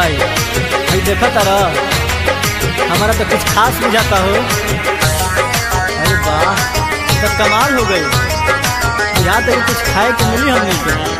भाई भाई देखा तारा हमारा तो कुछ खास बुझाता हो। अरे वाह तो कमाल हो गई, यहाँ तक कुछ खाए को मिली हमने के।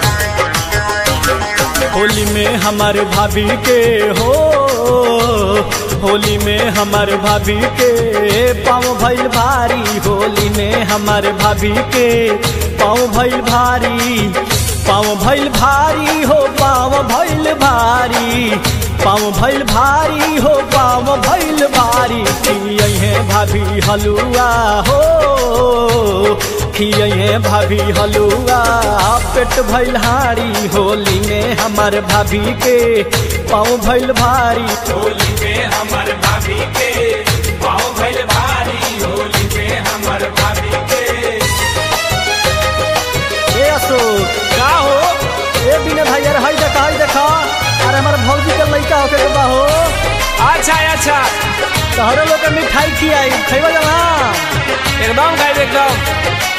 होली में हमारे भाभी के हो, होली में हमारे भाभी के पाँव भइल भारी, होली में हमारे भाभी के पाँव भइल भारी, पाँव भइल भारी हो, पाँव भइल भारी, पाँव भइल भारी हो, पाँव भइल भारी। खियहे भाभी हलुआ हो, खियहे भाभी हलुआ, पेट भइल हारी, होली में हमार भाभी के पाँव भइल भारी, होली में हमार भाभी के पाँव भइल भारी, होली में हमार भाभी के। ए अशोक का हो ए बिना भाई यार हाय देखा अरे हमारे भौजी के लड़का होके के बा हो। अच्छा अच्छा तोहरे लोग के मिठाई खियाई खइबा जाला एकदम खाई एकदम।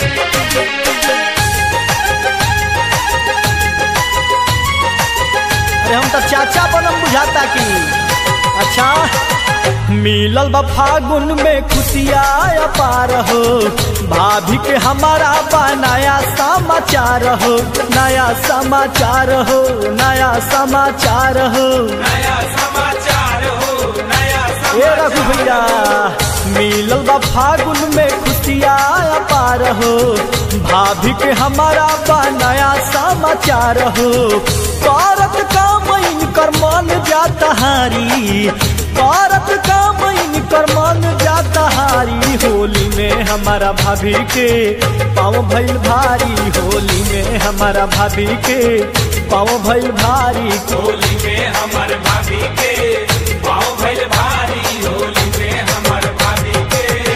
अरे हम तो चाचा बनम बुझाता की। अच्छा मिलल बा फागुन में खुशिया पार हो, भाभी के हमारा बा नया समाचार हो, नया समाचार हो, नया समाचार हो, नया समाचार हो, नया ए रघु भैया मिलल बा फागुन में खुशिया पार हो, भाभी के हमारा बा नया समाचार हो। करत का मईन कर मन जाता हारी, करत का मईन कर मन जाता हारी, होली में हमारा भाभी के पाँव भइल भारी, होली में हमारा भाभी के पाँव भइल भारी, होली में हमार भाभी के पाँव भइल भारी, होली में हमार भाभी के।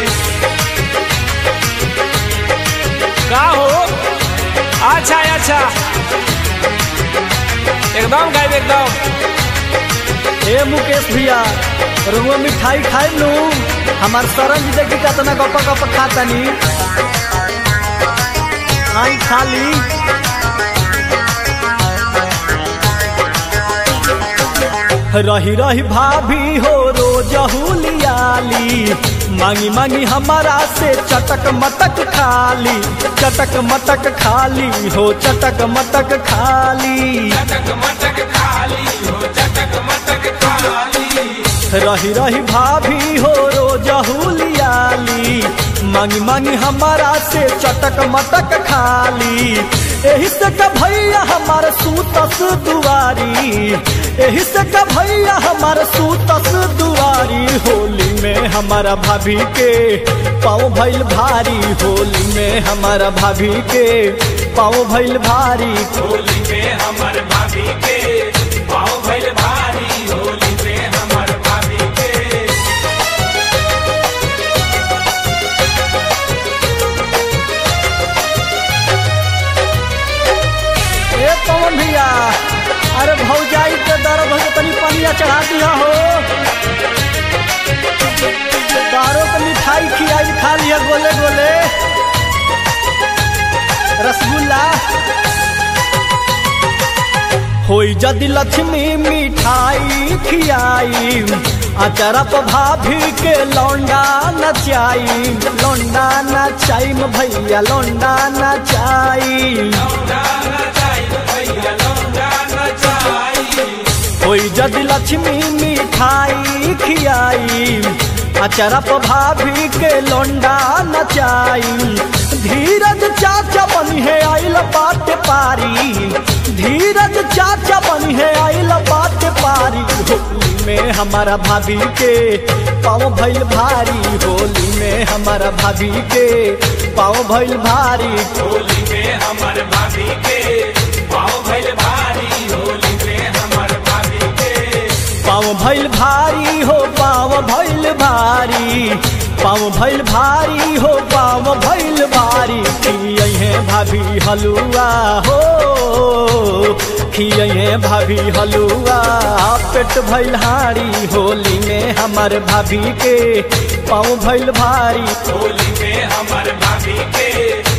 का हो अच्छा अच्छा एकदम खाई एकदम। ए मुकेश भैया रुआ मिठाई खाए लू, हमार सरन जी देखी कितना गप गप खातनी, आई खाली। रही रही भाभी हो रोज हुलियाली, मांगी मांगी हमारा से चटक मटक खाली, चटक मटक खाली हो, चटक मटक खाली, चटक मटक खाली हो, चटक मटक खाली। रही रही भाभी हो रोज हुलियाली, मांगी मांगी हमारा से चटक मटक खाली। एही से का भैया हमार सूतस दुआरी, एही से का भैया हमार सूतस दुआरी, होली में हमारा भाभी के पाँव भइल भारी, होली में हमारा भाभी के पाँव भइल भारी, होली में हमार भाभी के पाँव भइल भारी, होली में हमार भाभी के। ए पवन भैया अरे भौजाई के दर्द हो तनी पनिया चढ़ा दिया हो, दारो के मिठाई खियाई खा लिया गोले गोले रसगुल्ला। होई जदि लक्ष्मी मिठाई खियाई, अचारा पर भाभी के लौंडा नचाई, लौंडा नचाई भैया लौंडा नचाई, होई जदि लक्ष्मी मिठाई खियाई, अचारा पर भाभी के लौंडा नचाई। धीरज चाचा बनी है आइल बात पारी, धीरज चाचा बनी है आइल बात पारी, होली में हमारा भाभी के पाँव भइल भारी, होली में हमारा भाभी के पाँव भइल भारी, होली में हमार भाभी के पाँव भइल भारी, होली में हमार भाभी के पाँव भइल भारी हो, पाँव भइल भारी, पाँव भइल भारी हो, पाँव भइल भारी। खियहे भाभी हलुआ हो, खियहे भाभी हलुआ, पेट भइल हारी, होली में हमार भाभी के पाँव भइल भारी, होली में हमार भाभी के